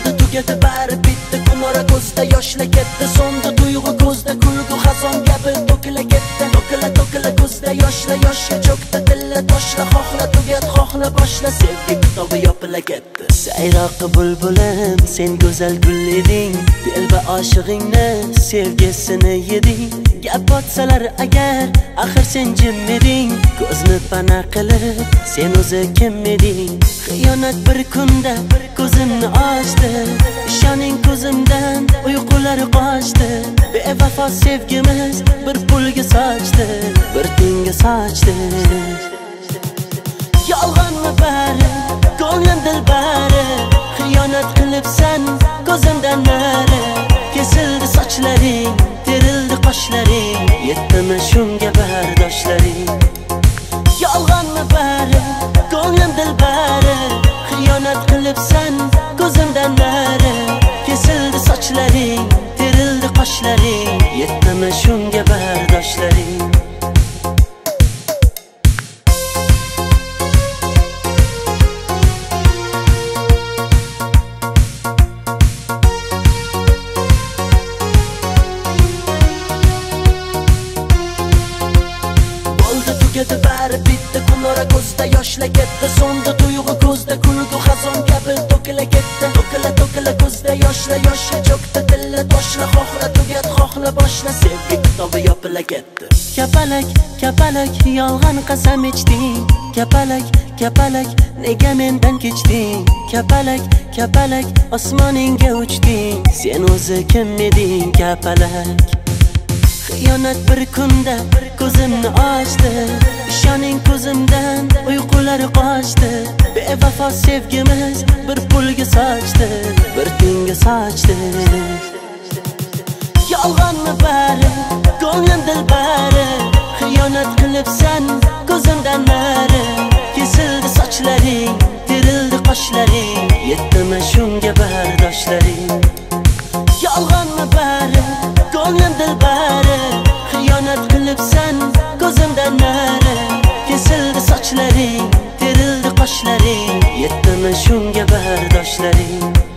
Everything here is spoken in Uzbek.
Bo'ldi tugadi bari bitdi, kunora ko'zda yoshla ketdi. So'ndi tuyg'u ko'zda kulgu xazon kabi to'kila ketdi. To'kila ko'zda yoshla cho'kdi dilla toshla. Xohla tugat xohla boshla, sevgi kitobi yopila ketdi. Sayroqi bulbulim sen go'zal gul eding, telba oshig'ingni sevgisini yeding. Gap otsalar agar axir sen jim eding, ko'zni pana qilib sen o'zi kim eding? Xiyonat bir kunda ko'zimni ochdi, ishoning ko'zimdan uyqular qochdi. Bevafo sevgimiz bir pulga sochdi, bir tinga sochdi. Yolg'onmi bari, ko'nglim dilbari, xiyonat qilibsan ko'zimdan nari. Kesildi sochlaring, terildi qoshlaring, yetdimi shunga bardoshlaring? Yolg'onmi bari, ko'nglim dilbari, xiyonat qilibsan ko'zimdan nari. Kesildi sochlaring, terildi qoshlaring, yetdimi shunga bardoshlaring? Tugadi bari bitdi, kunora ko'zda yoshla ketdi. So'ndi tuyg'u ko'zda kulgu xazon kabi to'kila ketdi. To'kila ko'zda yoshla cho'kdi dilla toshla. Xohla tugat xohla boshla, sevgi kitobi yopila ketdi. Kapalak yolg'on qasam ichding. Kapalak nega mendan kechding? Kapalak osmoningga uchding, sen o'zi kim eding? Kapalak xiyonat bir kunda ko'zimni ochdi, ishoning ko'zimdan uyqular qochdi. Bevafo sevgimiz bir pulga sochdi, bir tinga sochdi. Yolg'onmi bari, ko'nglim dilbari, xiyonat qilibsan ko'zimdan nari. Kesildi sochlaring, terildi qoshlaring, yetdimi shunga bardoshlaring? Yolg'onmi bari, ko'nglim dilbari, xiyonat qilibsan ko'zimdan nari. Kesildi sochlaring, terildi qoshlaring, yetdimi shunga bardoshlaring?